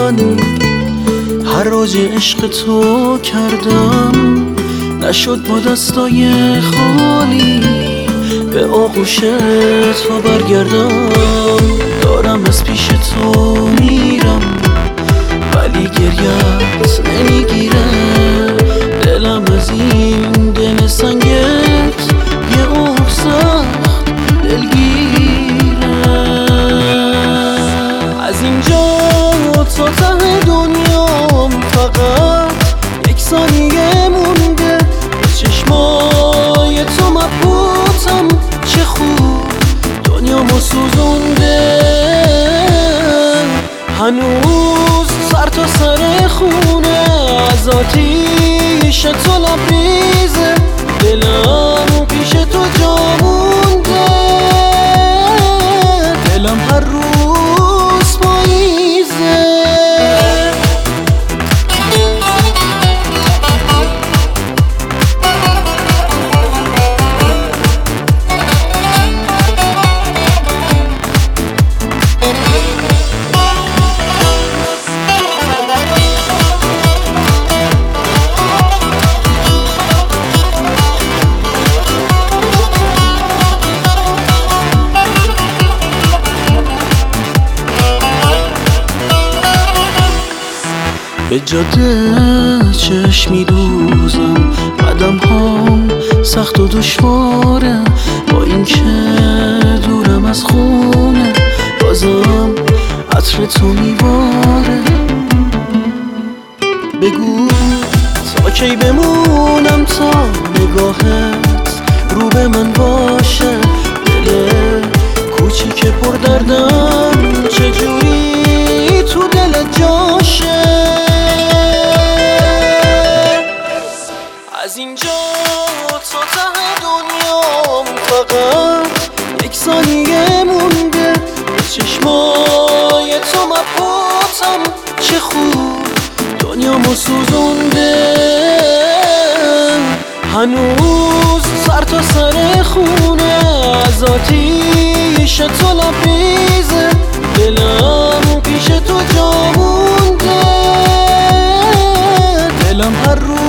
من هر راج عشق تو کردم، نشد با دستای خالی به آغوش تو برگردم. دارم از پیش تو میرم ولی گریت نمیگیره، دلم از این دل سنگت یه اوه سخت دلگیره. از اینجا تا ته دنیام فقط یک ثانیه مونده، به چشمای تو مبهوتم، چه خوب دنیامو سوزونده. هنوز سر تا سر خونه از آتیش تو لبریزه، دلم پیش تو جا مونده، دلم هر روز پاییزه. به جاده چشم میدوزم، قدم هام سخت و دشواره، با این که دورم از خونه بازم عطر تو میباره. بگو تا کی بمونم تا نگاهت رو به من باشه، دل کوچیک پر دردم چجوری تو دل جاشه. از اینجا تا ته دنیام فقط یک ثانیه مونده، به چشمای تو مبهوتم، چه خوب دنیامو سوزونده. هنوز سر تا سر خونه از آتیش تو لبریزه، دلم پیش تو جا مونده، دلم هر روز